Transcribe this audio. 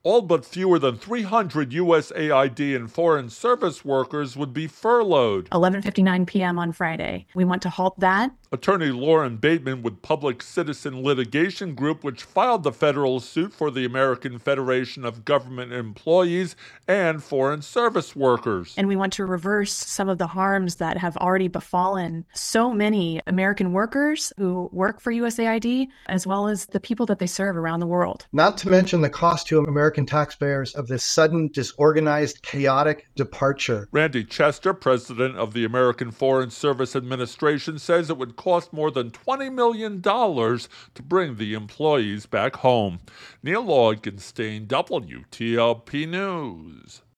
All but fewer than 300 USAID and Foreign Service workers would be furloughed. 11:59 p.m. on Friday. We want to halt that. Attorney Lauren Bateman with Public Citizen Litigation Group, which filed the federal suit for the American Federation of Government Employees and Foreign Service Workers. And we want to reverse some of the harms that have already befallen so many American workers who work for USAID, as well as the people that they serve around the world. Not to mention the cost to American taxpayers of this sudden, disorganized, chaotic departure. Randy Chester, president of the American Foreign Service Administration, says it would cost more than $20 million to bring the employees back home. Neil Augenstein, WTOP News.